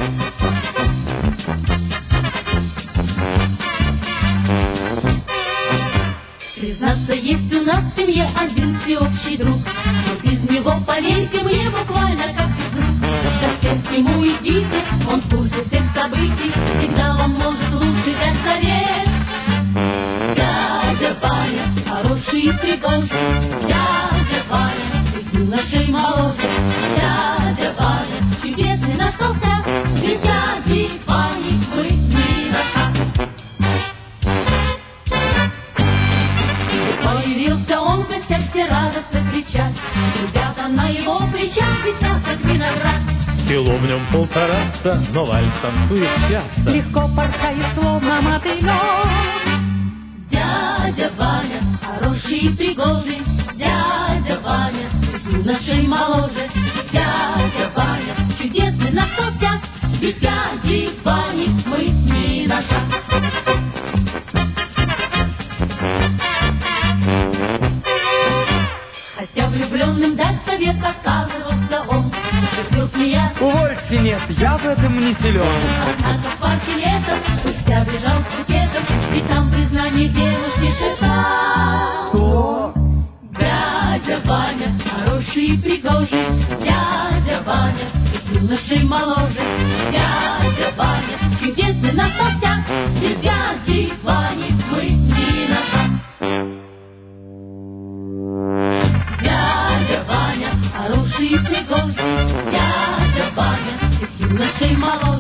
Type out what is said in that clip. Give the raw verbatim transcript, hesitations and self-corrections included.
Признаться, есть у нас в семье один всеобщий друг, но без него, поверьте мне, буквально как без рук. Совсем к нему идите, он в курсе всех событий, всегда вам может лучше дать совет. Дядя Ваня, хороший и пригожий, дядя Ваня, из юношей моложе. Дядя Ваня, чудесный наш толстяк, без дяди Вани мы ни на шаг. Появился он в гостях, все радостно кричат, ребята на его плечах висят, как виноград. Село в нем полтораста, но вальс танцует часто, легко порхает, словно мотылек. Дядя Ваня, хороший и пригожий, дядя Ваня, из юношей моложе. Дядя Ваня, чудесный наш толстяк, без дяди Вани мы ни на шаг. Хотя влюбленным дать совет отказывался он, любил смеяться. Увольте, нет, я в этом не силен. Однако в парке летом спустя бежал с букетом, и там признание девушки шептал. Кто? Дядя Ваня, хороший и пригожий, дядя Ваня, из юношей моложе. Дядя Ваня, чудесный наш толстяк, без дяди Вани мы ни на шаг. Дядя Ваня, хороший и пригожий, дядя Ваня, из юношей моложе.